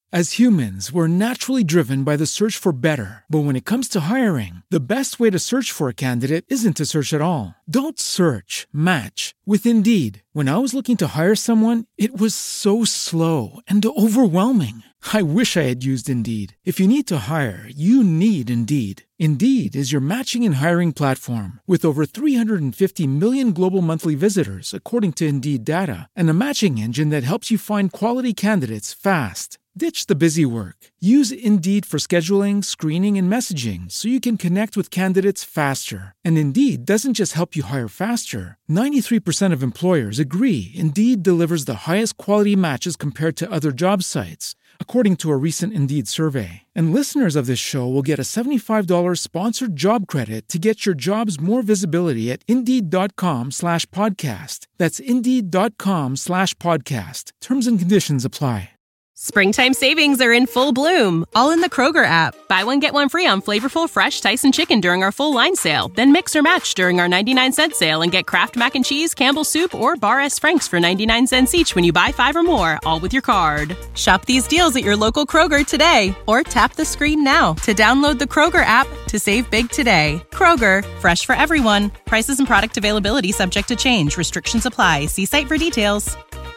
As humans, we're naturally driven by the search for better. But when it comes to hiring, the best way to search for a candidate isn't to search at all. Don't search, match with Indeed. When I was looking to hire someone, it was so slow and overwhelming. I wish I had used Indeed. If you need to hire, you need Indeed. Indeed is your matching and hiring platform with over 350 million global monthly visitors, according to Indeed data, and a matching engine that helps you find quality candidates fast. Ditch the busy work. Use Indeed for scheduling, screening, and messaging so you can connect with candidates faster. And Indeed doesn't just help you hire faster. 93% of employers agree Indeed delivers the highest quality matches compared to other job sites, according to a recent Indeed survey. And listeners of this show will get a $75 sponsored job credit to get your jobs more visibility at Indeed.com/podcast. That's Indeed.com/podcast. Terms and conditions apply. Springtime savings are in full bloom, all in the Kroger app. Buy one, get one free on flavorful, fresh Tyson chicken during our full line sale. Then mix or match during our 99-cent sale and get Kraft Mac and Cheese, Campbell's Soup, or Bar S. Frank's for 99 cents each when you buy 5 or more, all with your card. Shop these deals at your local Kroger today, or tap the screen now to download the Kroger app to save big today. Kroger, fresh for everyone. Prices and product availability subject to change. Restrictions apply. See site for details.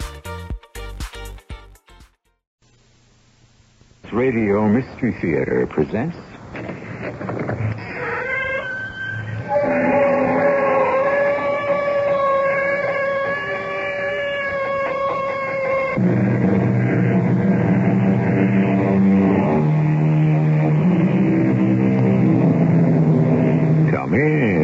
Radio Mystery Theater presents Come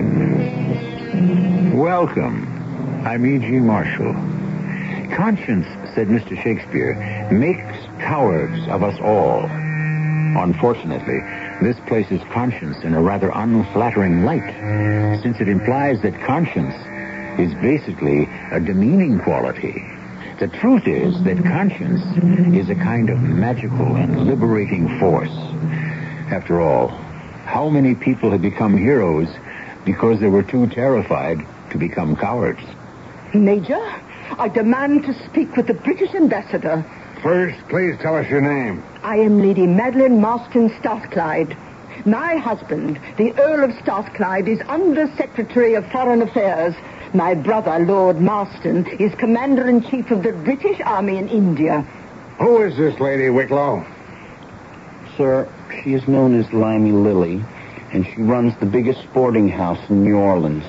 in. Welcome. I'm E.G. Marshall. Conscience, said Mr. Shakespeare, makes cowards of us all. Unfortunately, this places conscience in a rather unflattering light, since it implies that conscience is basically a demeaning quality. The truth is that conscience is a kind of magical and liberating force. After all, how many people have become heroes because they were too terrified to become cowards? Major, I demand to speak with the British ambassador. First, please tell us your name. I am Lady Madeline Marston Strathclyde. My husband, the Earl of Strathclyde, is Under Secretary of Foreign Affairs. My brother, Lord Marston, is Commander-in-Chief of the British Army in India. Who is this Lady Wicklow? Sir, she is known as Limey Lily, and she runs the biggest sporting house in New Orleans.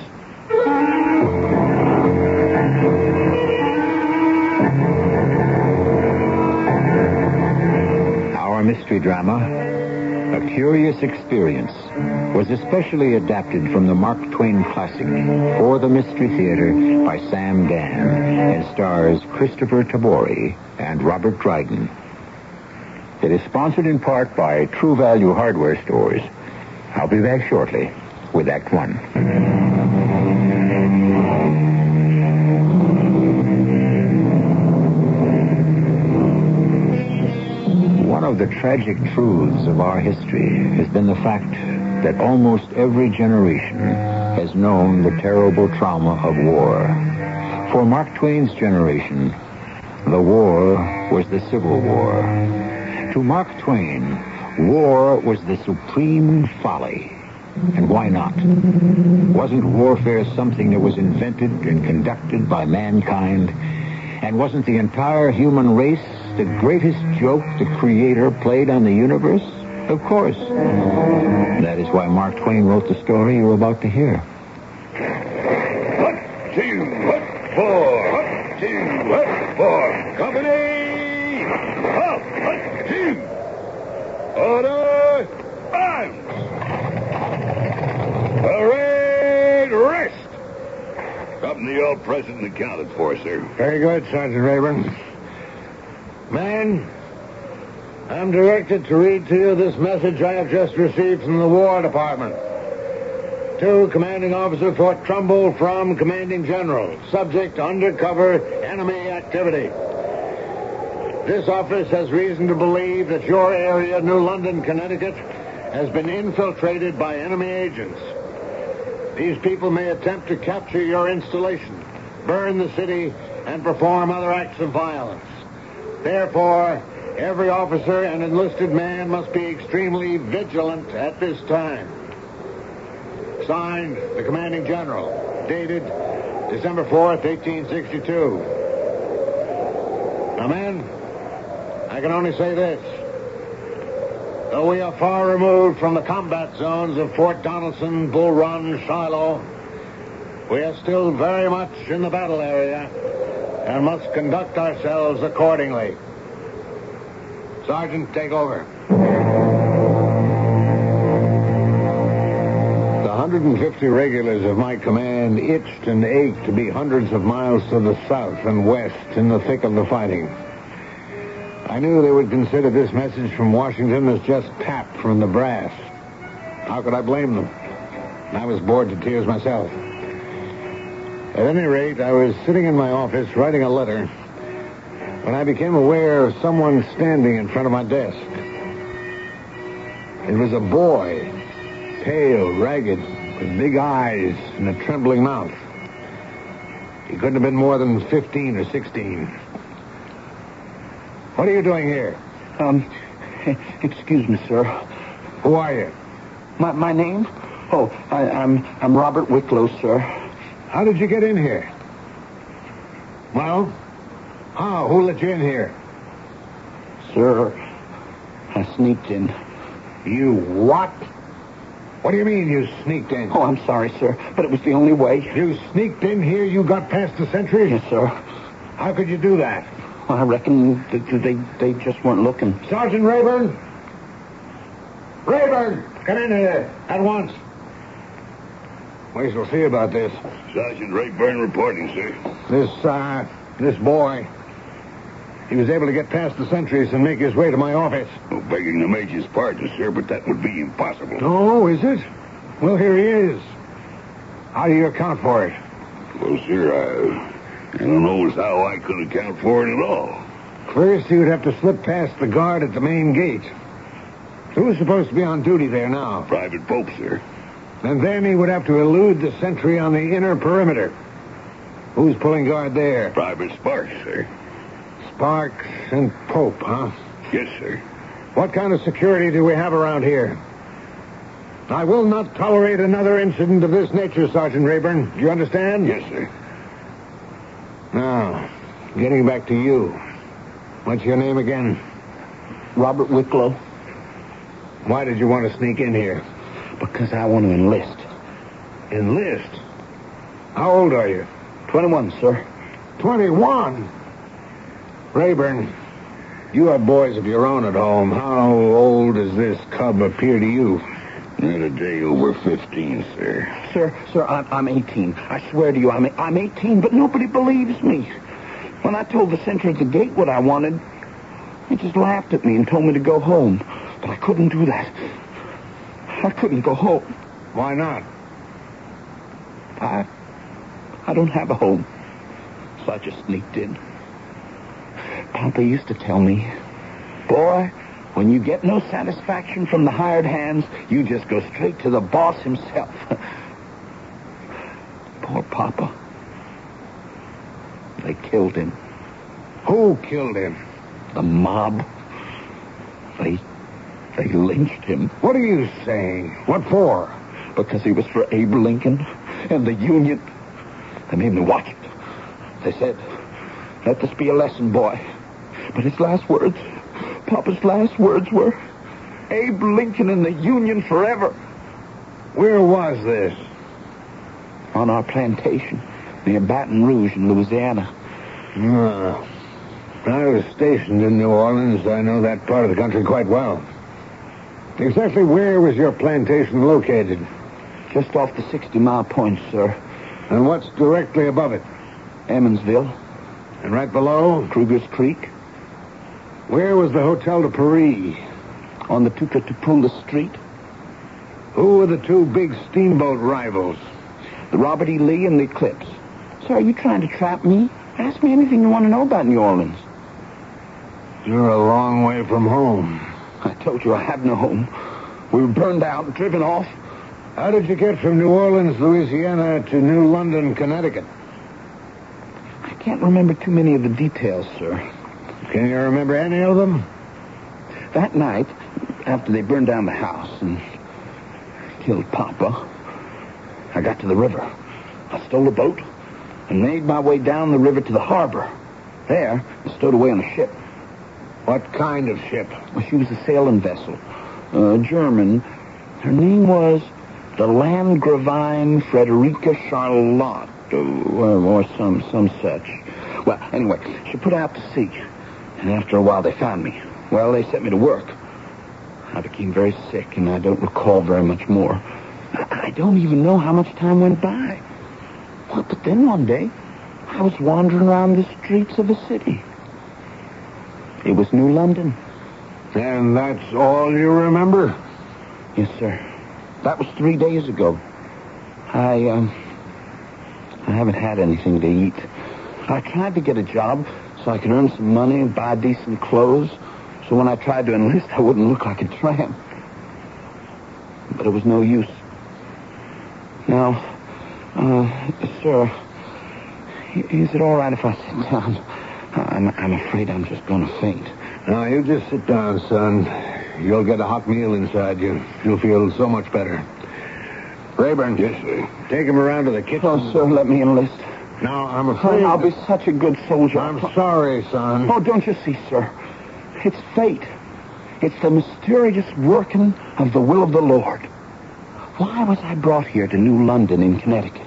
Our mystery drama, A Curious Experience, was especially adapted from the Mark Twain classic For the Mystery Theater by Sam Dan and stars Christopher Tabori and Robert Dryden. It is sponsored in part by True Value Hardware Stores. I'll be back shortly with Act One. One of the tragic truths of our history has been the fact that almost every generation has known the terrible trauma of war. For Mark Twain's generation, the war was the Civil War. To Mark Twain, war was the supreme folly. And why not? Wasn't warfare something that was invented and conducted by mankind? And wasn't the entire human race the greatest joke the Creator played on the universe? Of course. That is why Mark Twain wrote the story you're about to hear. 1, 2, 4, 1, 2, 4. Company! Up! 1, 2. Order! Arms! Parade! Rest! Company all present and accounted for, sir. Very good, Sergeant Rayburn. Men, I'm directed to read to you this message I have just received from the War Department. To Commanding Officer Fort Trumbull from Commanding General. Subject to undercover enemy activity. This office has reason to believe that your area, New London, Connecticut, has been infiltrated by enemy agents. These people may attempt to capture your installation, burn the city, and perform other acts of violence. Therefore, Every officer and enlisted man must be extremely vigilant at this time. Signed, the Commanding General. Dated December 4th, 1862. Now, men, I can only say this. Though we are far removed from the combat zones of Fort Donelson, Bull Run, Shiloh, we are still very much in the battle area and must conduct ourselves accordingly. Sergeant, take over. The 150 regulars of my command itched and ached to be hundreds of miles to the south and west in the thick of the fighting. I knew they would consider this message from Washington as just tap from the brass. How could I blame them? I was bored to tears myself. At any rate, I was sitting in my office writing a letter when I became aware of someone standing in front of my desk. It was a boy, pale, ragged, with big eyes and a trembling mouth. He couldn't have been more than 15 or 16. What are you doing here? Excuse me, sir. Who are you? My name? Oh, I'm Robert Wicklow, sir. How did you get in here? Well, how? Who let you in here? Sir, I sneaked in. You what? What do you mean you sneaked in? Oh, I'm sorry, sir, but it was the only way. You sneaked in here? You got past the sentry? Yes, sir. How could you do that? Well, I reckon they just weren't looking. Sergeant Rayburn? Rayburn, come in here at once. We shall see about this. Sergeant Rayburn reporting, sir. This boy, he was able to get past the sentries and make his way to my office. Oh, begging the Major's pardon, sir, but that would be impossible. Oh, is it? Well, here he is. How do you account for it? Well, sir, I don't know as how I could account for it at all. First, he would have to slip past the guard at the main gate. Who's supposed to be on duty there now? Private Pope, sir. And then he would have to elude the sentry on the inner perimeter. Who's pulling guard there? Private Sparks, sir. Sparks and Pope, huh? Yes, sir. What kind of security do we have around here? I will not tolerate another incident of this nature, Sergeant Rayburn. Do you understand? Yes, sir. Now, getting back to you. What's your name again? Robert Wicklow. Why did you want to sneak in here? Because I want to enlist. Enlist? How old are you? 21, sir. 21? Rayburn, you have boys of your own at home. How old does this cub appear to you? Not a day over 15, sir. Sir, I'm 18. I swear to you, I'm 18, but nobody believes me. When I told the sentry at the gate what I wanted, he just laughed at me and told me to go home. But I couldn't do that. I couldn't go home. Why not? I don't have a home. So I just sneaked in. Papa used to tell me, boy, when you get no satisfaction from the hired hands, you just go straight to the boss himself. Poor Papa. They killed him. Who killed him? The mob. They lynched him. What are you saying? What for? Because he was for Abe Lincoln and the Union. They made me watch it. They said, let this be a lesson, boy. But his last words, Papa's last words were, Abe Lincoln and the Union forever. Where was this? On our plantation near Baton Rouge in Louisiana. I was stationed in New Orleans. I know that part of the country quite well. Exactly where was your plantation located? Just off the 60-mile point, sir. And what's directly above it? Emmonsville. And right below? Kruger's Creek. Where was the Hotel de Paris? On the Tucatapula Street. Who were the two big steamboat rivals? The Robert E. Lee and the Eclipse. Sir, are you trying to trap me? Ask me anything you want to know about New Orleans. You're a long way from home. I told you I have no home. We were burned out, driven off. How did you get from New Orleans, Louisiana, to New London, Connecticut? I can't remember too many of the details, sir. Can you remember any of them? that night, after they burned down the house and killed Papa, I got to the river. I stole a boat and made my way down the river to the harbor. There, I stowed away on a ship. What kind of ship? Well, she was a sailing vessel. German. Her name was the Landgravine Frederica Charlotte, or some such. Well, anyway, she put out to sea, and after a while they found me. Well, they set me to work. I became very sick, and I don't recall very much more. I don't even know how much time went by. Well, but then one day, I was wandering around the streets of a city. It was New London. And that's all you remember? Yes, sir. That was 3 days ago. I haven't had anything to eat. I tried to get a job so I could earn some money and buy decent clothes, so when I tried to enlist, I wouldn't look like a tramp. But it was no use. Now, sir, is it all right if I sit down? I'm afraid I'm just going to faint. Now, you just sit down, son. You'll get a hot meal inside you. You'll feel so much better. Rayburn. Yes, sir. Take him around to the kitchen. Oh, sir, let me enlist. No, I'm afraid... I'll be such a good soldier. I'm sorry, son. Oh, don't you see, sir? It's fate. It's the mysterious working of the will of the Lord. Why was I brought here to New London in Connecticut?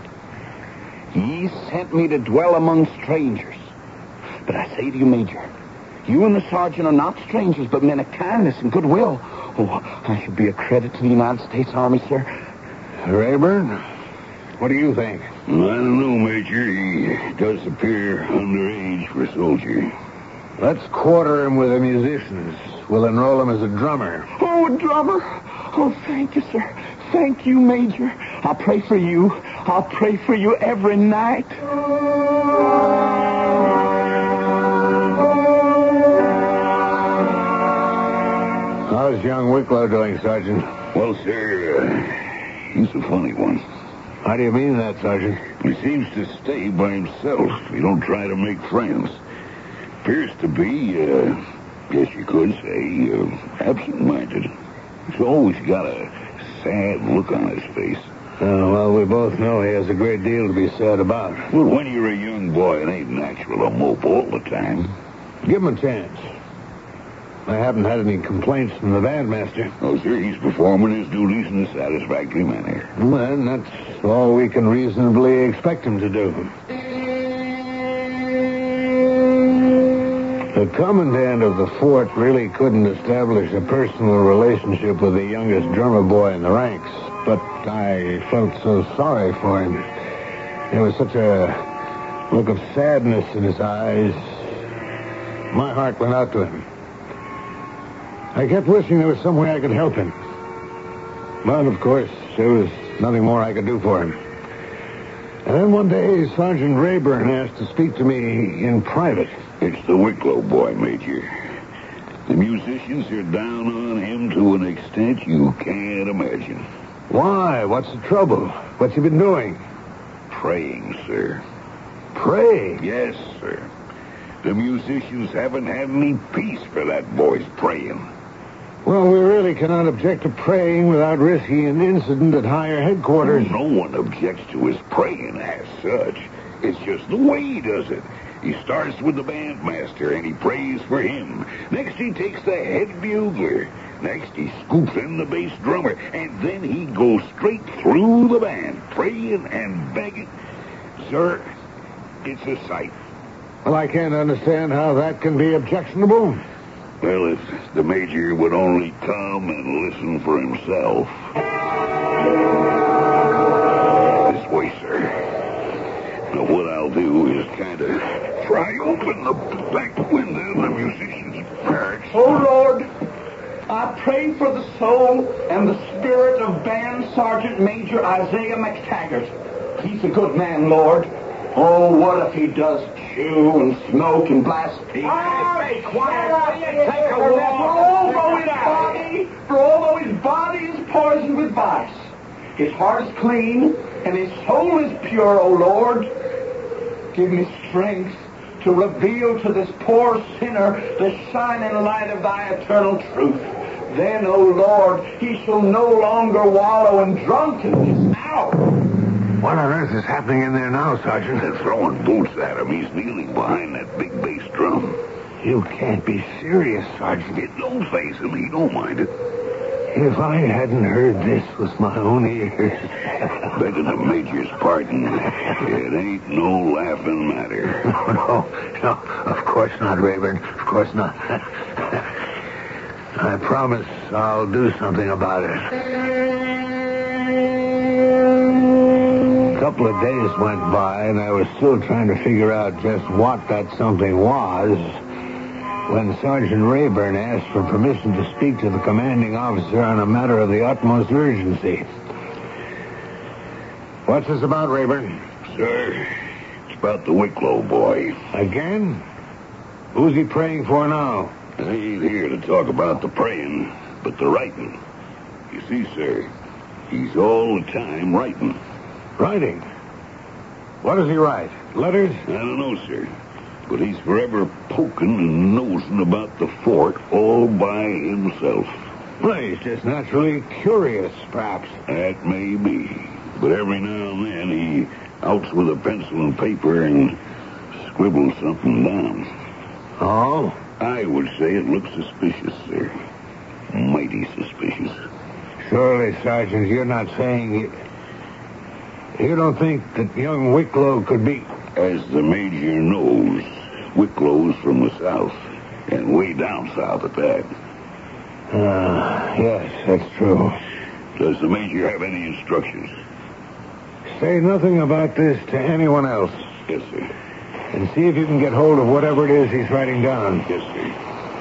He sent me to dwell among strangers. But I say to you, Major, you and the sergeant are not strangers, but men of kindness and goodwill. Oh, I should be a credit to the United States Army, sir. Rayburn, what do you think? Well, I don't know, Major. He does appear underage for a soldier. Let's quarter him with the musicians. We'll enroll him as a drummer. Oh, a drummer? Oh, thank you, sir. Thank you, Major. I'll pray for you. I'll pray for you every night. How's young Wicklow doing, Sergeant? Well, sir, he's a funny one. How do you mean that, Sergeant? He seems to stay by himself. He don't try to make friends. Appears to be, guess you could say, absent-minded. He's always got a sad look on his face. Well, we both know he has a great deal to be sad about. Well, when you're a young boy, it ain't natural to mope all the time. Give him a chance. I haven't had any complaints from the bandmaster. Oh, sir, he's performing his duties in a satisfactory manner. Well, that's all we can reasonably expect him to do. The commandant of the fort really couldn't establish a personal relationship with the youngest drummer boy in the ranks, but I felt so sorry for him. There was such a look of sadness in his eyes. My heart went out to him. I kept wishing there was some way I could help him. But, of course, there was nothing more I could do for him. And then one day, Sergeant Rayburn asked to speak to me in private. It's the Wicklow boy, Major. The musicians are down on him to an extent you can't imagine. Why? What's the trouble? What you been doing? Praying, sir. Praying? Yes, sir. The musicians haven't had any peace for that boy's praying. Well, we really cannot object to praying without risking an incident at higher headquarters. No one objects to his praying as such. It's just the way he does it. He starts with the bandmaster, and he prays for him. Next, he takes the head bugler. Next, he scoops in the bass drummer. And then he goes straight through the band, praying and begging. Sir, it's a sight. Well, I can't understand how that can be objectionable. Well, if the Major would only come and listen for himself. This way, sir. Now, what I'll do is kind of pry open the back window of the musician's barracks. Oh, Lord, I pray for the soul and the spirit of Band Sergeant Major Isaiah McTaggart. He's a good man, Lord. Oh, what if he does chew and smoke and blaspheme? Hey, quiet! Take a walk. For although his body is poisoned with vice, his heart is clean and his soul is pure, O Lord. Give me strength to reveal to this poor sinner the shining light of thy eternal truth. Then, O Lord, he shall no longer wallow in drunkenness. Ow! What on earth is happening in there now, Sergeant? They're throwing boots at him. He's kneeling behind that big bass drum. You can't be serious, Sergeant. It don't face him. He don't mind it. If I hadn't heard this with my own ears... Begging the Major's pardon, it ain't no laughing matter. No, of course not, Rayburn. Of course not. I promise I'll do something about it. A couple of days went by, and I was still trying to figure out just what that something was when Sergeant Rayburn asked for permission to speak to the commanding officer on a matter of the utmost urgency. What's this about, Rayburn? Sir, it's about the Wicklow boy. Again? Who's he praying for now? I ain't here to talk about the praying, but the writing. You see, sir, he's all the time writing. Writing? What does he write? Letters? I don't know, sir. But he's forever poking and nosing about the fort all by himself. Well, he's just naturally curious, perhaps. That may be. But every now and then he outs with a pencil and paper and scribbles something down. Oh? I would say it looks suspicious, sir. Mighty suspicious. Surely, Sergeant, you're not saying... You don't think that young Wicklow could be... As the Major knows, Wicklow's from the south, and way down south at that. Yes, that's true. Does the Major have any instructions? Say nothing about this to anyone else. Yes, sir. And see if you can get hold of whatever it is he's writing down. Yes, sir.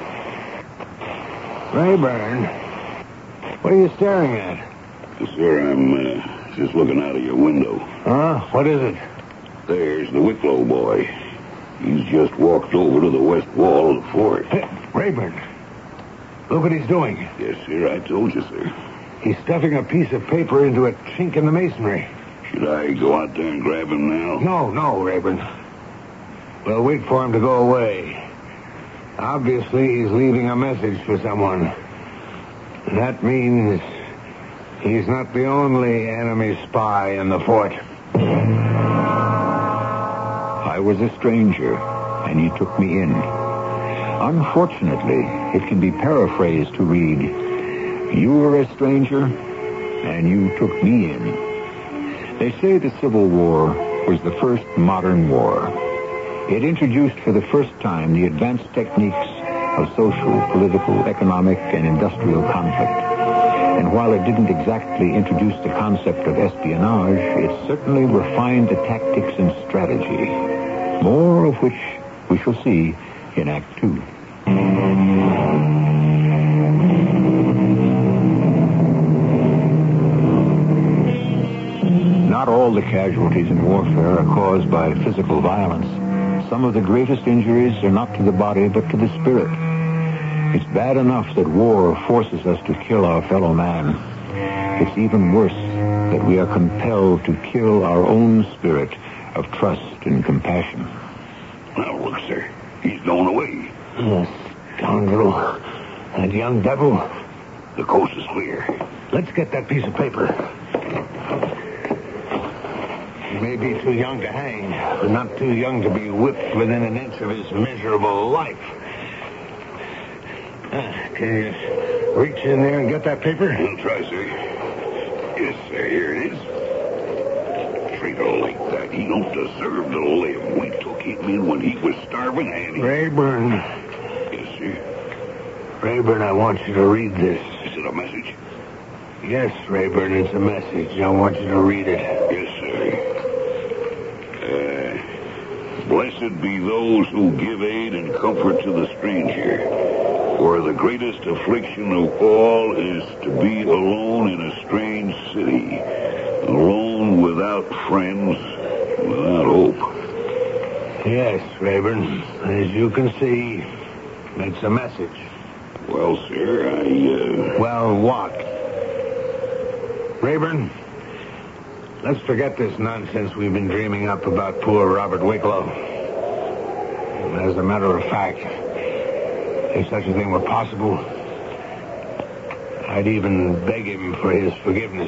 Rayburn, what are you staring at? Yes, sir, I'm just looking out of your window. Huh? What is it? There's the Wicklow boy. He's just walked over to the west wall of the fort. Hey, Rayburn, look what he's doing. Yes, sir, I told you, sir. He's stuffing a piece of paper into a chink in the masonry. Should I go out there and grab him now? No, Rayburn. We'll wait for him to go away. Obviously, he's leaving a message for someone. That means he's not the only enemy spy in the fort. I was a stranger, and you took me in. Unfortunately, it can be paraphrased to read, you were a stranger, and you took me in. They say the Civil War was the first modern war. It introduced for the first time the advanced techniques of social, political, economic, and industrial conflict. And while it didn't exactly introduce the concept of espionage, it certainly refined the tactics and strategy. More of which we shall see in Act 2. Not all the casualties in warfare are caused by physical violence. Some of the greatest injuries are not to the body, but to the spirit. It's bad enough that war forces us to kill our fellow man. It's even worse that we are compelled to kill our own spirit of trust and compassion. Now, look, sir. He's going away. Scoundrel. That young devil. The coast is clear. Let's get that piece of paper. He may be too young to hang, but not too young to be whipped within an inch of his miserable life. Can you reach in there and get that paper? I'll try, sir. Yes, sir, here it is. Traitor like that, he don't deserve to live. We took him in when he was starving, and he... Rayburn. Yes, sir. Rayburn, I want you to read this. Is it a message? Yes, Rayburn, it's a message. I want you to read it. Yes, sir. Blessed be those who give aid and comfort to the stranger. For the greatest affliction of all is to be alone in a strange city. Alone without friends, without hope. Yes, Rayburn. As you can see, it's a message. Well, sir, Well, what? Rayburn, let's forget this nonsense we've been dreaming up about poor Robert Wicklow. As a matter of fact, if such a thing were possible, I'd even beg him for his forgiveness.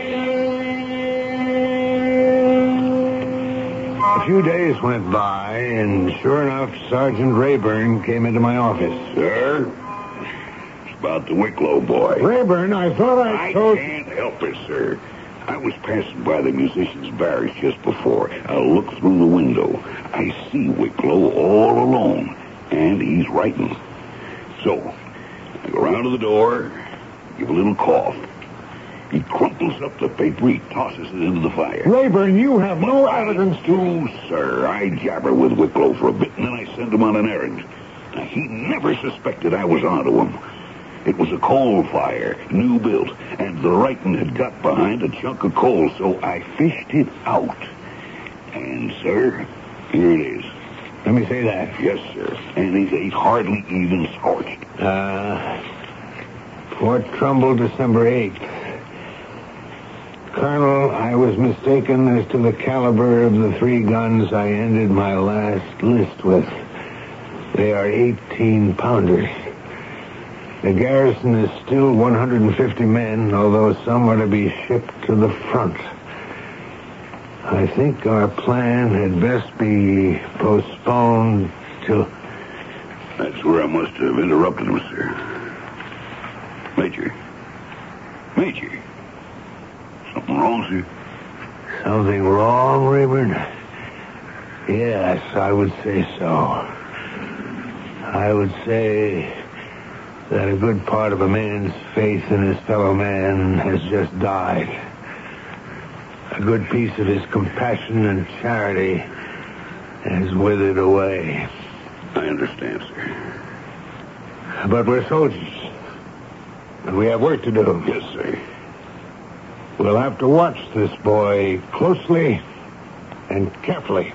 A few days went by, and sure enough, Sergeant Rayburn came into my office. Sir? It's about the Wicklow boy. Rayburn, I thought I told you... I can't help it, sir. I was passing by the musician's barracks just before. I looked through the window. I see Wicklow all alone, and he's writing. So, I go round to the door, give a little cough. He crumples up the paper, he tosses it into the fire. Rayburn, you have no evidence to... Oh, sir, I jabber with Wicklow for a bit, and then I send him on an errand. Now, he never suspected I was onto him. It was a coal fire, new built, and the writing had got behind a chunk of coal, so I fished it out. And, sir, here it is. Let me say that. Yes, sir. And it ain't hardly even scorched. Fort Trumbull, December 8th. Colonel, I was mistaken as to the caliber of the 3 guns I ended my last list with. They are 18-pounders. The garrison is still 150 men, although some are to be shipped to the front. I think our plan had best be postponed till... That's where I must have interrupted him, sir. Major. Something wrong, sir? Something wrong, Rayburn? Yes, I would say so. I would say that a good part of a man's faith in his fellow man has just died. A good piece of his compassion and charity has withered away. I understand, sir. But we're soldiers, and we have work to do. Yes, sir. We'll have to watch this boy closely and carefully.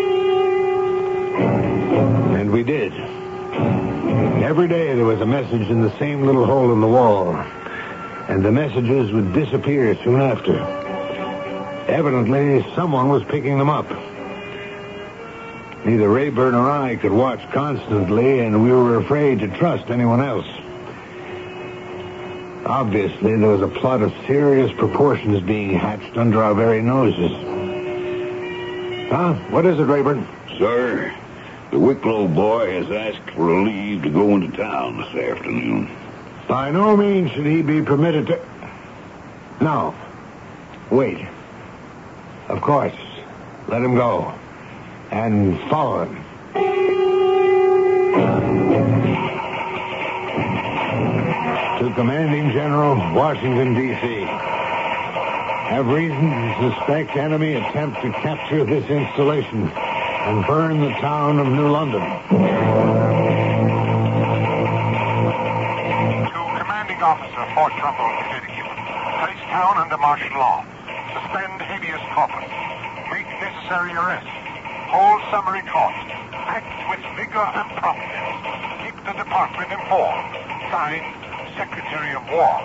And we did. Every day there was a message in the same little hole in the wall, and the messages would disappear soon after. Evidently, someone was picking them up. Neither Rayburn or I could watch constantly, and we were afraid to trust anyone else. Obviously, there was a plot of serious proportions being hatched under our very noses. Huh? What is it, Rayburn? Sir, the Wicklow boy has asked for a leave to go into town this afternoon. By no means should he be permitted to... No. Wait. Of course. Let him go. And follow him. To Commanding General, Washington, D.C. Have reason to suspect enemy attempt to capture this installation and burn the town of New London. To Commanding Officer, Fort Trumbull, Connecticut. Place town under martial law. Suspend habeas corpus. Make necessary arrests. Hold summary court. Act with vigor and promptness. Keep the department informed. Signed, Secretary of War.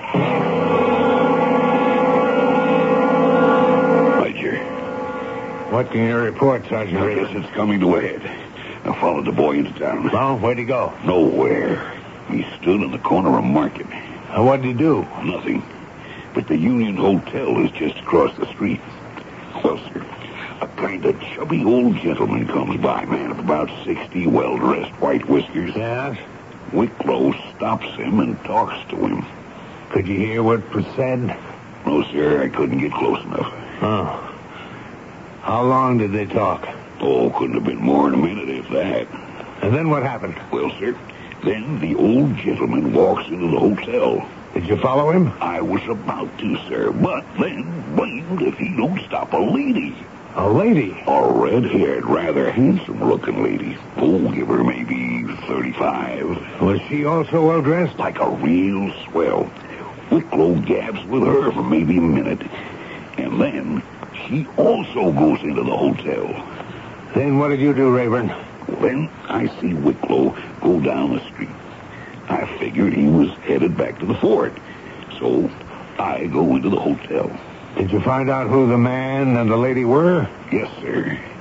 Major. What can you report, Sergeant I Rayburn? guess it's coming to a head. I followed the boy into town. Well, where'd he go? Nowhere. He stood in the corner of Market. What'd he do? Nothing. But the Union Hotel is just across the street. Well, sir, a kind of chubby old gentleman comes by, man of about 60, well-dressed, white whiskers. Yes? Wicklow stops him and talks to him. Could you hear what was said? No, sir, I couldn't get close enough. Oh. How long did they talk? Oh, couldn't have been more than a minute, if that. And then what happened? Well, sir, then the old gentleman walks into the hotel. Did you follow him? I was about to, sir, but then blamed if he don't stop a lady. A lady? A red-haired, rather handsome-looking lady. Oh, give her maybe 35. Was she also well-dressed? Like a real swell. Wicklow gabs with her for maybe a minute. And then she also goes into the hotel. Then what did you do, Rayburn? Then I see Wicklow go down the street. I figured he was headed back to the fort. So I go into the hotel. Did you find out who the man and the lady were? Yes, sir.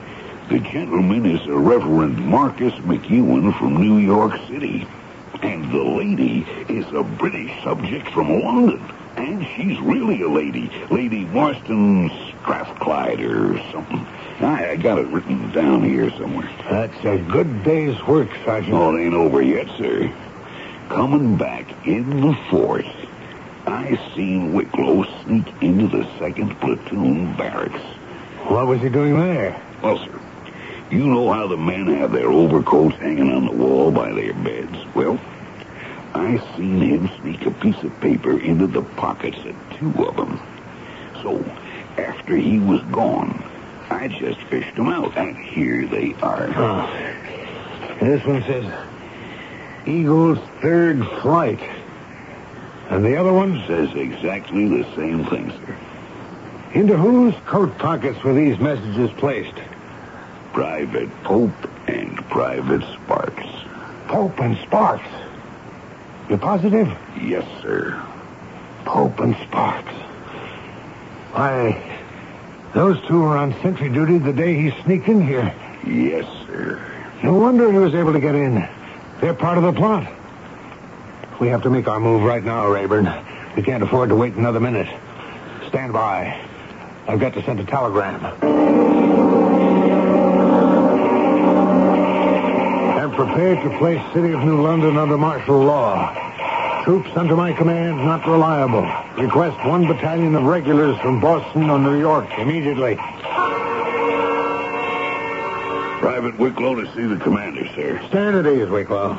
The gentleman is a Reverend Marcus McEwen from New York City. And the lady is a British subject from London. And she's really a lady. Lady Marston Strathclyde or something. I got it written down here somewhere. That's a good day's work, Sergeant. Oh, it ain't over yet, sir. Coming back in the fort, I seen Wicklow sneak into the 2nd Platoon barracks. What was he doing there? Well, sir, you know how the men have their overcoats hanging on the wall by their beds? Well, I seen him sneak a piece of paper into the pockets of 2 of them. So, after he was gone, I just fished them out, and here they are. Oh. This one says, Eagle's 3rd flight. And the other one? Says exactly the same thing, sir. Into whose coat pockets were these messages placed? Private Pope and Private Sparks. Pope and Sparks? You're positive? Yes, sir. Pope and Sparks. Why, those 2 were on sentry duty the day he sneaked in here. Yes, sir. No wonder he was able to get in. They're part of the plot. We have to make our move right now, Rayburn. We can't afford to wait another minute. Stand by. I've got to send a telegram. I'm prepared to place City of New London under martial law. Troops under my command not reliable. Request 1 battalion of regulars from Boston or New York immediately. Private Wicklow to see the commander, sir. Stand at ease, Wicklow.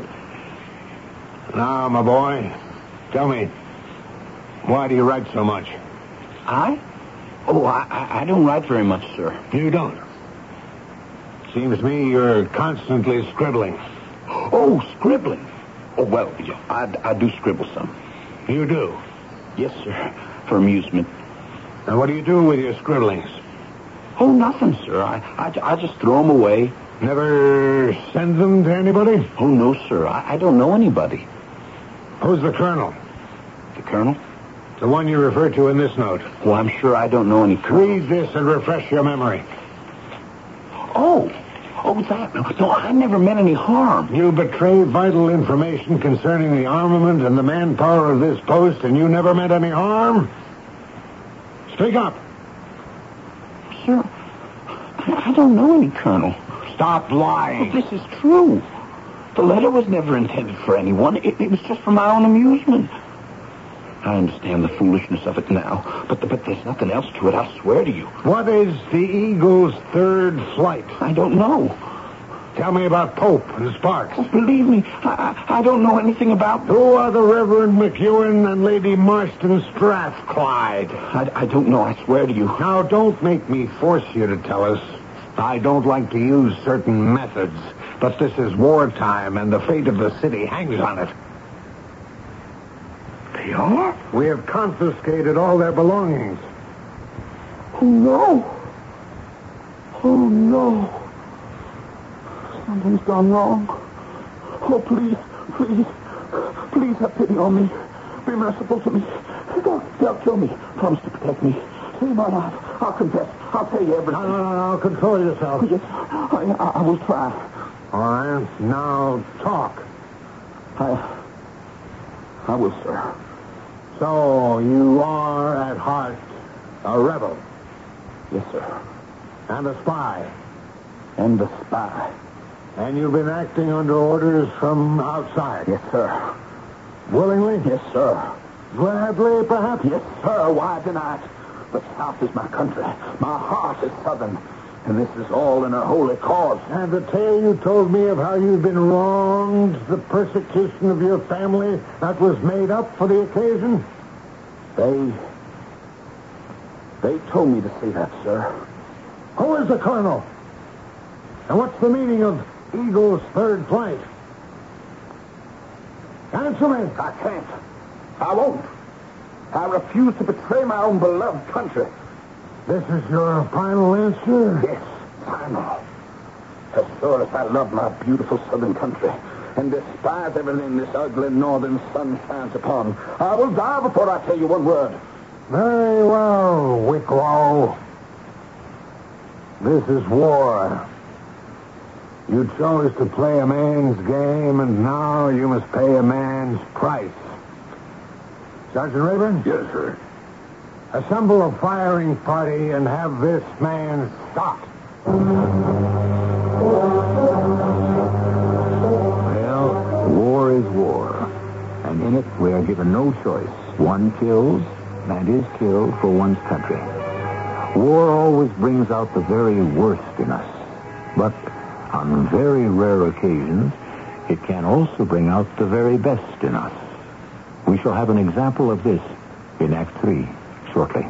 Now, my boy, tell me, why do you write so much? I? Oh, I don't write very much, sir. You don't? Seems to me you're constantly scribbling. Oh, scribbling. Oh, well, I do scribble some. You do? Yes, sir, for amusement. And what do you do with your scribblings? Oh, nothing, sir. I just throw them away. Never send them to anybody? Oh, no, sir. I don't know anybody. Who's the colonel? The colonel? The one you refer to in this note. Well, I'm sure I don't know any colonel. Read this and refresh your memory. Oh, that. No, I never meant any harm. You betrayed vital information concerning the armament and the manpower of this post, and you never meant any harm? Speak up. Sir, I don't know any colonel. Stop lying. Well, this is true. The letter was never intended for anyone. It was just for my own amusement. I understand the foolishness of it now, but there's nothing else to it, I swear to you. What is the Eagle's 3rd flight? I don't know. Tell me about Pope and Sparks. Oh, believe me, I don't know anything about them. Who are the Reverend McEwen and Lady Marston Strathclyde? I don't know, I swear to you. Now, don't make me force you to tell us. I don't like to use certain methods, but this is wartime, and the fate of the city hangs on it. They are? We have confiscated all their belongings. Oh, no. Oh, no. Something's gone wrong. Oh, please have pity on me. Be merciful to me. Don't kill me. Promise to protect me. Save my life. I'll confess. I'll tell you everything. No. Control yourself. Yes, I will try. All right. Now, talk. I will, sir. So, you are, at heart, a rebel? Yes, sir. And a spy? And the spy. And you've been acting under orders from outside? Yes, sir. Willingly? Yes, sir. Gladly, perhaps? Yes, sir. Why deny it? The South is my country. My heart is Southern. And this is all in a holy cause. And the tale you told me of how you've been wronged, the persecution of your family, that was made up for the occasion? They told me to say that, sir. Who is the colonel? And what's the meaning of Eagle's 3rd flight? Answer me. I can't. I won't. I refuse to betray my own beloved country. This is your final answer? Yes, final. As sure as I love my beautiful southern country and despise everything this ugly northern sun shines upon, I will die before I tell you one word. Very well, Wicklow. This is war. You chose to play a man's game, and now you must pay a man's price. Sergeant Rayburn? Yes, sir. Assemble a firing party and have this man shot. Well, war is war. And in it, we are given no choice. One kills and is killed for one's country. War always brings out the very worst in us. But on very rare occasions, it can also bring out the very best in us. We shall have an example of this in Act 3 shortly.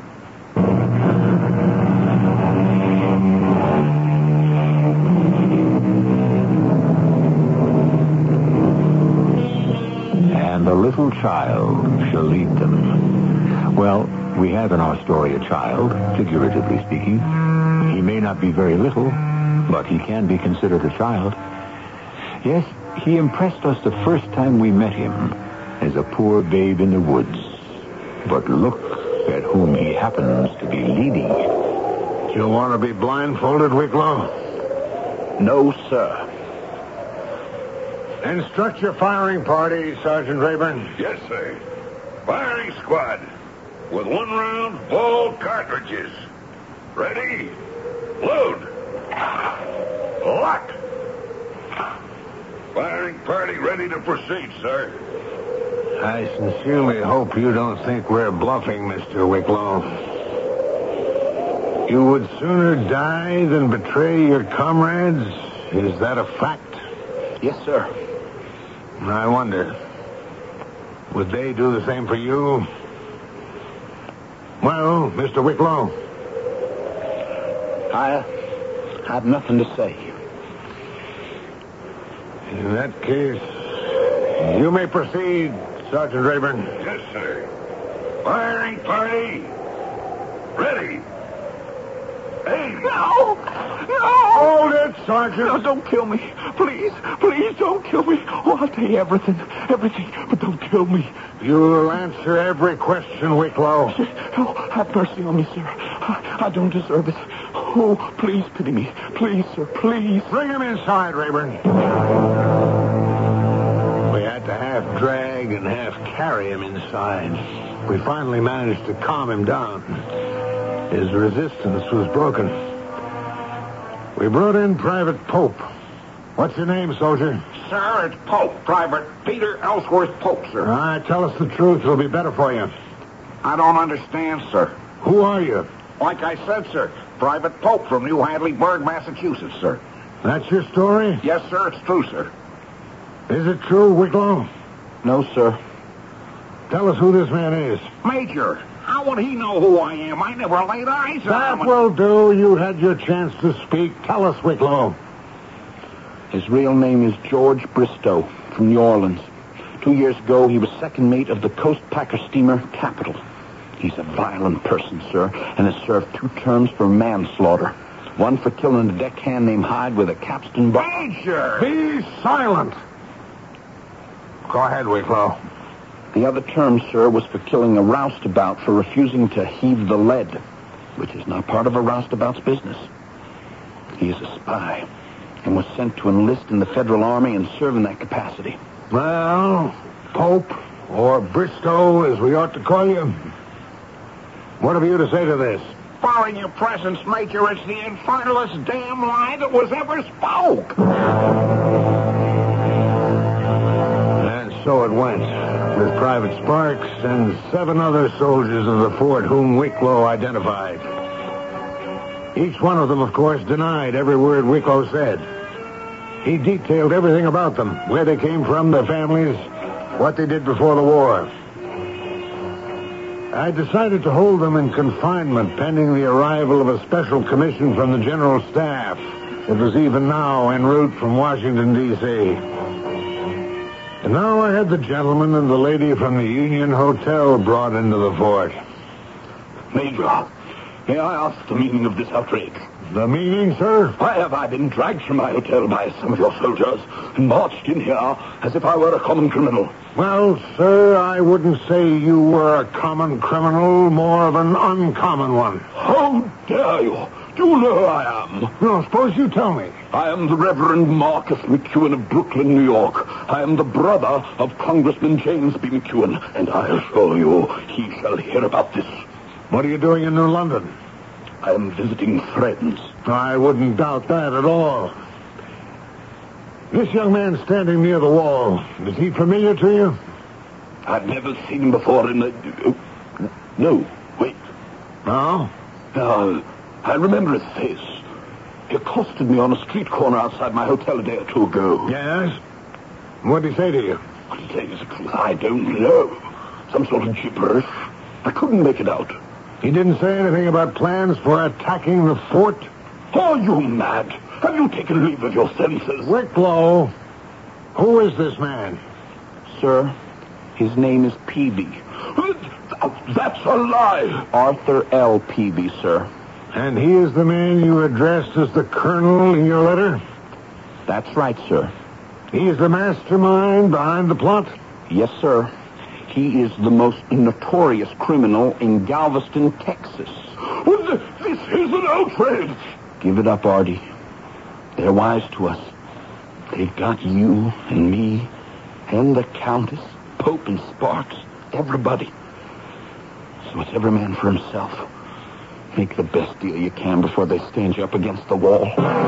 And a little child shall lead them. Well, we have in our story a child, figuratively speaking. He may not be very little, but he can be considered a child. Yes, he impressed us the first time we met him as a poor babe in the woods. But look at whom he happens to be leading. You want to be blindfolded, Wicklow? No, sir. Instruct your firing party, Sergeant Rayburn. Yes, sir. Firing squad. With 1 round ball cartridges. Ready? Load. Lock. Firing party ready to proceed, sir. I sincerely hope you don't think we're bluffing, Mr. Wicklow. You would sooner die than betray your comrades? Is that a fact? Yes, sir. I wonder, would they do the same for you? Well, Mr. Wicklow? I have nothing to say. In that case, you may proceed, Sergeant Rayburn. Yes, sir. Firing party. Ready. Aim. No! Hold it, Sergeant. No, don't kill me. Please, please don't kill me. Oh, I'll tell you everything, but don't kill me. You'll answer every question, Wicklow. Oh, have mercy on me, sir. I don't deserve it. Oh, please pity me. Please, sir, please. Bring him inside, Rayburn. We had to half drag and half carry him inside. We finally managed to calm him down. His resistance was broken. We brought in Private Pope. What's your name, soldier? Sir, it's Pope. Private Peter Ellsworth Pope, sir. All right, tell us the truth. It'll be better for you. I don't understand, sir. Who are you? Like I said, sir, Private Pope from New Hadleyburg, Massachusetts, sir. That's your story? Yes, sir, it's true, sir. Is it true, Wicklow? No, sir. Tell us who this man is. Major, how would he know who I am? I never laid eyes on That him. will do. You had your chance to speak. Tell us, Wicklow. His real name is George Bristow from New Orleans. 2 years ago, he was second mate of the Coast Packer steamer Capital. He's a violent person, sir, and has served 2 terms for manslaughter. One for killing a deckhand named Hyde with a capstan bar. Major! Be silent. Go ahead, Wicklow. The other term, sir, was for killing a roustabout for refusing to heave the lead, which is not part of a roustabout's business. He is a spy and was sent to enlist in the Federal Army and serve in that capacity. Well, Pope, or Bristow, as we ought to call you, what have you to say to this? Following your presence, Major, it's the infernalest damn lie that was ever spoke. And so it went, with Private Sparks and 7 other soldiers of the fort whom Wicklow identified. Each one of them, of course, denied every word Wicklow said. He detailed everything about them, where they came from, their families, what they did before the war. I decided to hold them in confinement pending the arrival of a special commission from the General Staff. It was even now en route from Washington, D.C. And now I had the gentleman and the lady from the Union Hotel brought into the fort. Major, may I ask the meaning of this outrage? The meaning, sir? Why have I been dragged from my hotel by some of your soldiers and marched in here as if I were a common criminal? Well, sir, I wouldn't say you were a common criminal, more of an uncommon one. How dare you Do you know who I am? No, suppose you tell me. I am the Reverend Marcus McEwen of Brooklyn, New York. I am the brother of Congressman James B. McEwen, and I assure you he shall hear about this. What are you doing in New London? I am visiting friends. I wouldn't doubt that at all. This young man standing near the wall, is he familiar to you? I've never seen him before in the... No, wait. No? I remember his face. He accosted me on a street corner outside my hotel a day or two ago. Yes? What did he say to you? What to tell you the truth, I don't know. Some sort of gibberish. I couldn't make it out. He didn't say anything about plans for attacking the fort? Are you mad? Have you taken leave of your senses? Wicklow, who is this man? Sir, his name is Peavy. That's a lie. Arthur L. Peavy, sir. And he is the man you addressed as the colonel in your letter? That's right, sir. He is the mastermind behind the plot? Yes, sir. He is the most notorious criminal in Galveston, Texas. This is an outrage. Give it up, Artie. They're wise to us. They've got you and me and the Countess, Pope and Sparks, everybody. So it's every man for himself. Make the best deal you can before they stand you up against the wall.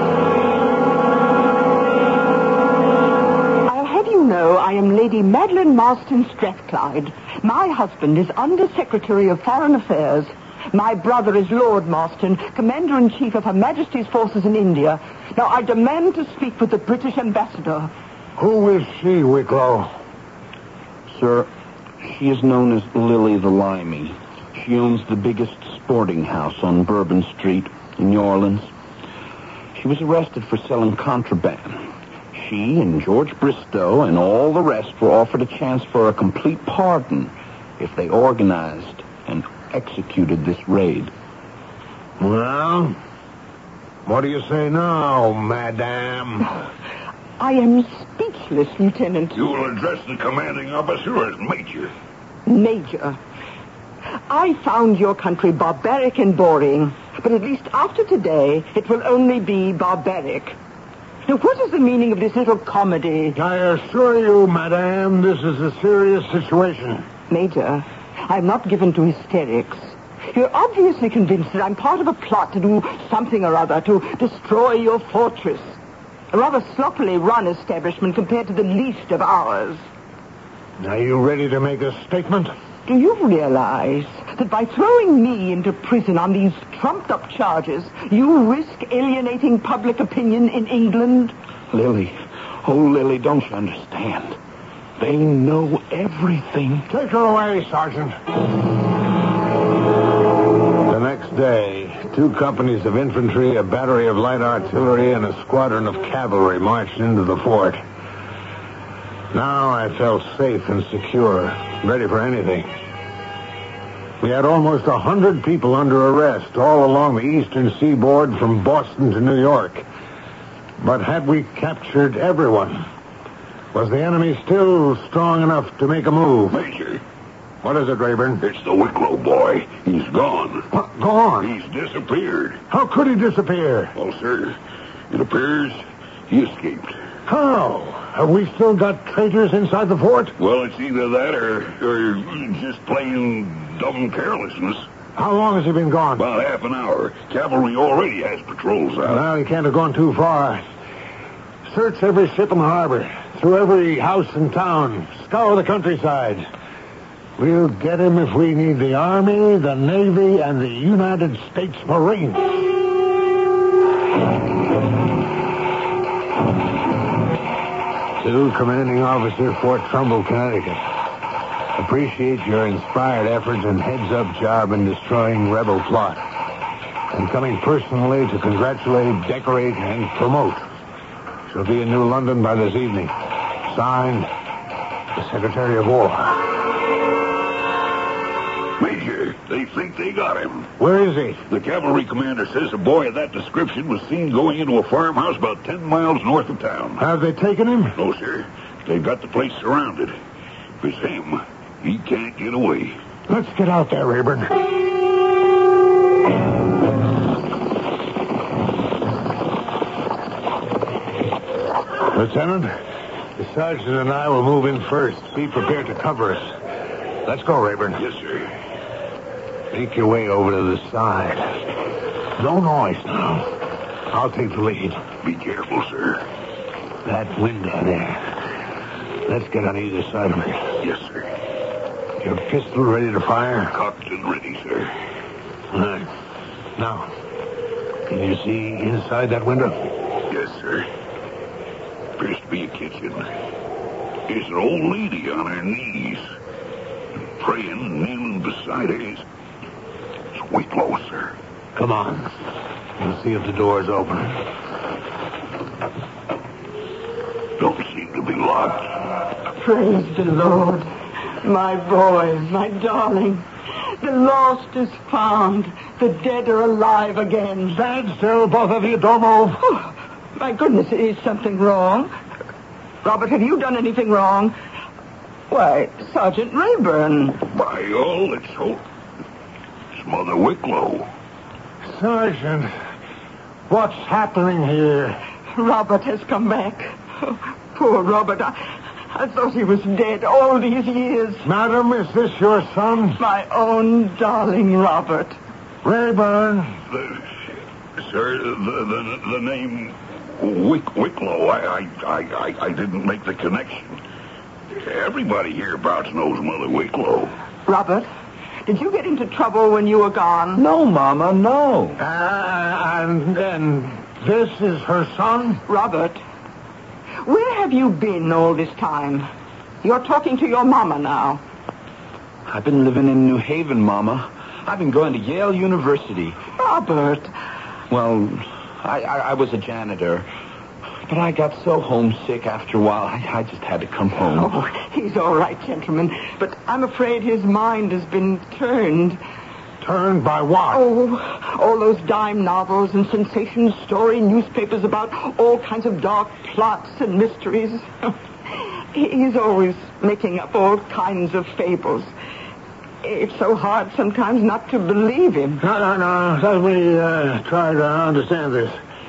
I'll have you know I am Lady Madeline Marston Strathclyde. My husband is Under Secretary of Foreign Affairs. My brother is Lord Marston, Commander-in-Chief of Her Majesty's forces in India. Now, I demand to speak with the British ambassador. Who is she, Wicklow? Sir, she is known as Lily the Limey. She owns the biggest sporting house on Bourbon Street in New Orleans. She was arrested for selling contraband. She and George Bristow and all the rest were offered a chance for a complete pardon if they organized and executed this raid. Well, what do you say now, madame? I am speechless, Lieutenant. You will address the commanding officer as Major. Major. I found your country barbaric and boring, but at least after today, it will only be barbaric. Now, what is the meaning of this little comedy? I assure you, madame, this is a serious situation. Major, I'm not given to hysterics. You're obviously convinced that I'm part of a plot to do something or other, to destroy your fortress. A rather sloppily run establishment compared to the least of ours. Are you ready to make a statement? Do you realize that by throwing me into prison on these trumped-up charges, you risk alienating public opinion in England? Lily, oh, Lily, don't you understand? They know everything. Take her away, Sergeant. The next day, 2 companies of infantry, a battery of light artillery, and a squadron of cavalry marched into the fort. Now I felt safe and secure, ready for anything. We had almost 100 people under arrest all along the eastern seaboard from Boston to New York. But had we captured everyone? Was the enemy still strong enough to make a move? Major. What is it, Rayburn? It's the Wicklow boy. He's gone. What? Gone? He's disappeared. How could he disappear? Well, sir, it appears he escaped. How? Have we still got traitors inside the fort? Well, it's either that or just plain dumb carelessness. How long has he been gone? About half an hour. Cavalry already has patrols out. Well, he can't have gone too far. Search every ship in the harbor, through every house in town, scour the countryside. We'll get him if we need the Army, the Navy, and the United States Marines. To Commanding Officer, Fort Trumbull, Connecticut. Appreciate your inspired efforts and heads-up job in destroying rebel plot. I'm coming personally to congratulate, decorate, and promote. She'll be in New London by this evening. Signed, the Secretary of War. Major, they think they got him. Where is he? The cavalry commander says a boy of that description was seen going into a farmhouse about 10 miles north of town. Have they taken him? No, sir. They've got the place surrounded. If it's him, he can't get away. Let's get out there, Rayburn. Lieutenant, the sergeant and I will move in first. Be prepared to cover us. Let's go, Rayburn. Yes, sir. Make your way over to the side. No noise now. I'll take the lead. Be careful, sir. That window there. Let's get on either side of it. Yes, sir. Your pistol ready to fire? Cocked and ready, sir. All right. Now, can you see inside that window? Yes, sir. Appears to be a kitchen. There's an old lady on her knees. Praying, kneeling beside her is Wicklow, sir. Come on. We'll see if the door's open. Don't seem to be locked. Praise the Lord. My boy, my darling. The lost is found. The dead are alive again. Stand still, both of you. Don't move. Oh, my goodness, is something wrong? Robert, have you done anything wrong? Why, Sergeant Rayburn. By all that's hope, it's Mother Wicklow. Sergeant, what's happening here? Robert has come back. Oh, poor Robert. I thought he was dead all these years. Madam, is this your son? My own darling Robert. Rayburn. Sir, the name Wicklow, I didn't make the connection. Everybody hereabouts knows Mother Wicklow. Robert, did you get into trouble when you were gone? No, Mama, no. And this is her son? Robert, where have you been all this time? You're talking to your mama now. I've been living in New Haven, Mama. I've been going to Yale University. Robert. Well, I was a janitor. But I got so homesick after a while, I just had to come home. Oh, he's all right, gentlemen. But I'm afraid his mind has been turned. Turned by what? Oh, all those dime novels and sensation story newspapers about all kinds of dark plots and mysteries. He's always making up all kinds of fables. It's so hard sometimes not to believe him. No. Let me try to understand this.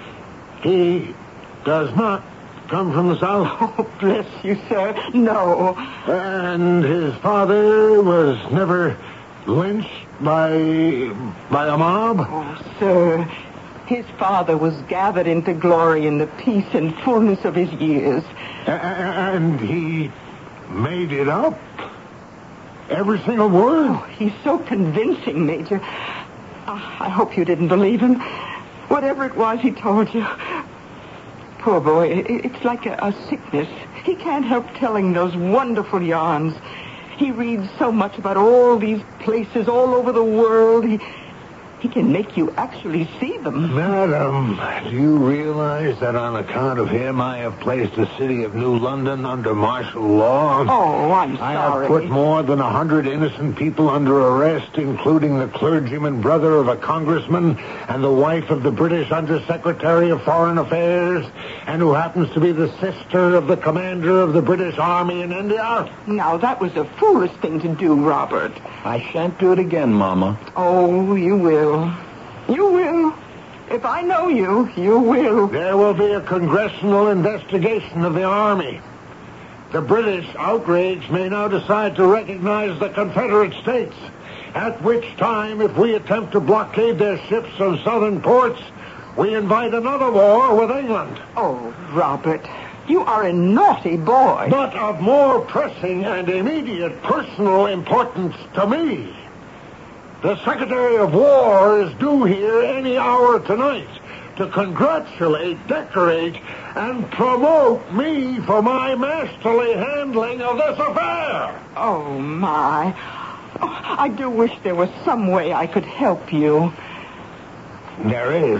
He does not come from the South? Oh, bless you, sir. No. And his father was never lynched by a mob? Oh, sir, his father was gathered into glory in the peace and fullness of his years. And he made it up? Every single word? Oh, he's so convincing, Major. I hope you didn't believe him. Whatever it was he told you. Poor boy, it's like a sickness. He can't help telling those wonderful yarns. He reads so much about all these places all over the world. He can make you actually see them. Madam, do you realize that on account of him, I have placed the city of New London under martial law? Oh, I'm sorry. I have put more than 100 innocent people under arrest, including the clergyman brother of a congressman and the wife of the British Undersecretary of Foreign Affairs, and who happens to be the sister of the commander of the British Army in India. Now, that was a foolish thing to do, Robert. I shan't do it again, Mama. Oh, you will. You will. If I know you, you will. There will be a congressional investigation of the Army. The British, outraged, may now decide to recognize the Confederate States, at which time, if we attempt to blockade their ships from southern ports, we invite another war with England. Oh, Robert, you are a naughty boy. But of more pressing and immediate personal importance to me. The Secretary of War is due here any hour tonight to congratulate, decorate, and promote me for my masterly handling of this affair. Oh, my. Oh, I do wish there was some way I could help you. There is.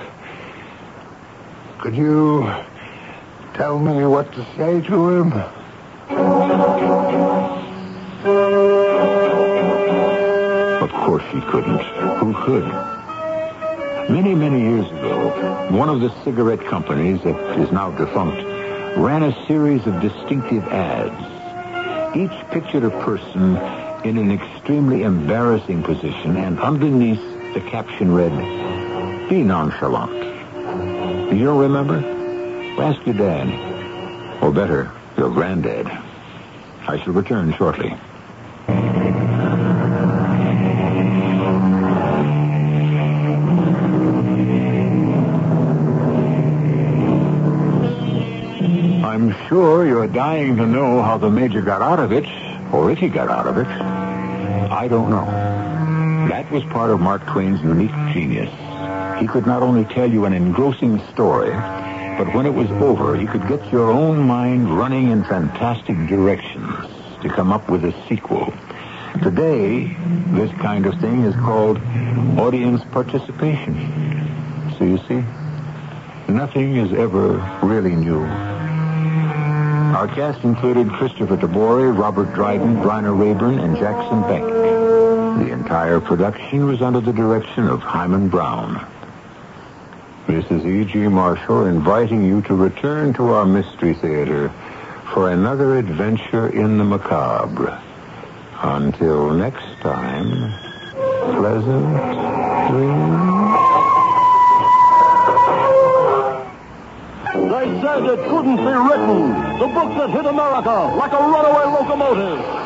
Could you tell me what to say to him? Of course she couldn't. Who could? Many, many years ago, one of the cigarette companies that is now defunct ran a series of distinctive ads. Each pictured a person in an extremely embarrassing position, and underneath the caption read, "Be nonchalant." You don't remember? Ask your dad. Or better, your granddad. I shall return shortly. I'm sure you're dying to know how the Major got out of it, or if he got out of it. I don't know. That was part of Mark Twain's unique genius. He could not only tell you an engrossing story, but when it was over, he could get your own mind running in fantastic directions to come up with a sequel. Today, this kind of thing is called audience participation. So you see, nothing is ever really new. Our cast included Christopher Tabori, Robert Dryden, Bryna Rayburn, and Jackson Beck. The entire production was under the direction of Hyman Brown. This is E.G. Marshall inviting you to return to our Mystery Theater for another adventure in the macabre. Until next time, pleasant dreams. They said it couldn't be written. The book that hit America like a runaway locomotive.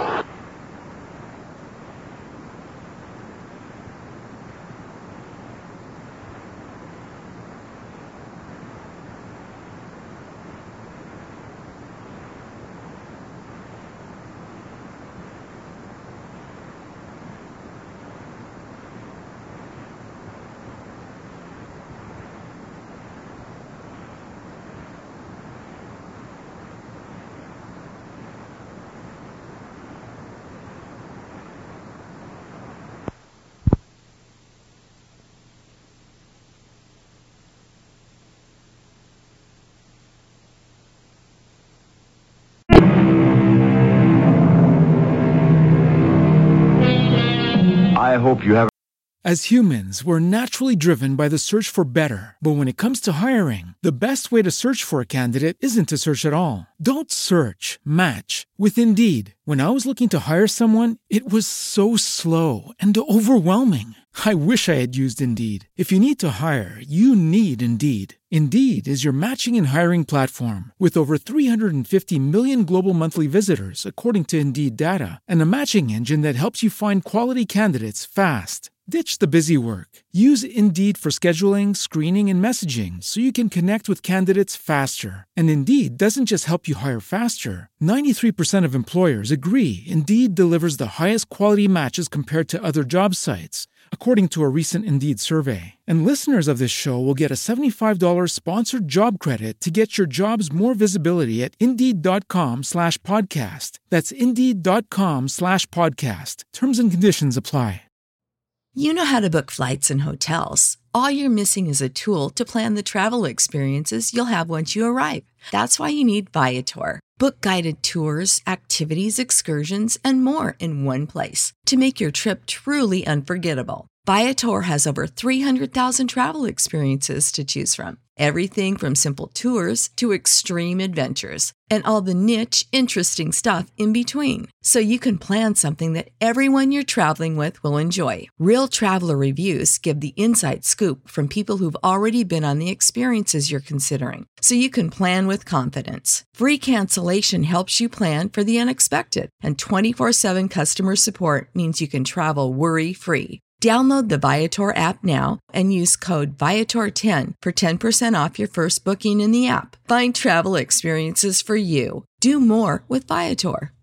I hope you have... As humans, we're naturally driven by the search for better. But when it comes to hiring, the best way to search for a candidate isn't to search at all. Don't search, match with Indeed. When I was looking to hire someone, it was so slow and overwhelming. I wish I had used Indeed. If you need to hire, you need Indeed. Indeed is your matching and hiring platform with over 350 million global monthly visitors, according to Indeed data, and a matching engine that helps you find quality candidates fast. Ditch the busy work. Use Indeed for scheduling, screening, and messaging so you can connect with candidates faster. And Indeed doesn't just help you hire faster. 93% of employers agree Indeed delivers the highest quality matches compared to other job sites, according to a recent Indeed survey. And listeners of this show will get a $75 sponsored job credit to get your jobs more visibility at Indeed.com/podcast. That's Indeed.com/podcast. Terms and conditions apply. You know how to book flights and hotels. All you're missing is a tool to plan the travel experiences you'll have once you arrive. That's why you need Viator. Book guided tours, activities, excursions, and more in one place to make your trip truly unforgettable. Viator has over 300,000 travel experiences to choose from. Everything from simple tours to extreme adventures and all the niche, interesting stuff in between. So you can plan something that everyone you're traveling with will enjoy. Real traveler reviews give the inside scoop from people who've already been on the experiences you're considering. So you can plan with confidence. Free cancellation helps you plan for the unexpected. And 24/7 customer support means you can travel worry-free. Download the Viator app now and use code Viator10 for 10% off your first booking in the app. Find travel experiences for you. Do more with Viator.